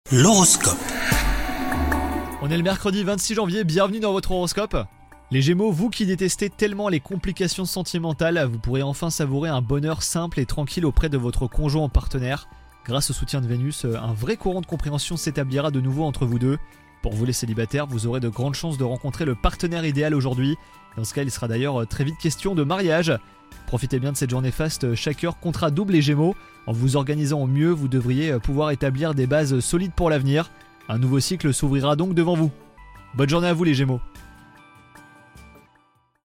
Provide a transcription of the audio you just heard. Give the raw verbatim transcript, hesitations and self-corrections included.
L'horoscope. On est le mercredi vingt-six janvier, bienvenue dans votre horoscope. Les Gémeaux, vous qui détestez tellement les complications sentimentales, vous pourrez enfin savourer un bonheur simple et tranquille auprès de votre conjoint ou partenaire. Grâce au soutien de Vénus, un vrai courant de compréhension s'établira de nouveau entre vous deux. Pour vous les célibataires, vous aurez de grandes chances de rencontrer le partenaire idéal aujourd'hui. Dans ce cas, il sera d'ailleurs très vite question de mariage. Profitez bien de cette journée faste, chaque heure comptera double les Gémeaux. En vous organisant au mieux, vous devriez pouvoir établir des bases solides pour l'avenir. Un nouveau cycle s'ouvrira donc devant vous. Bonne journée à vous les Gémeaux.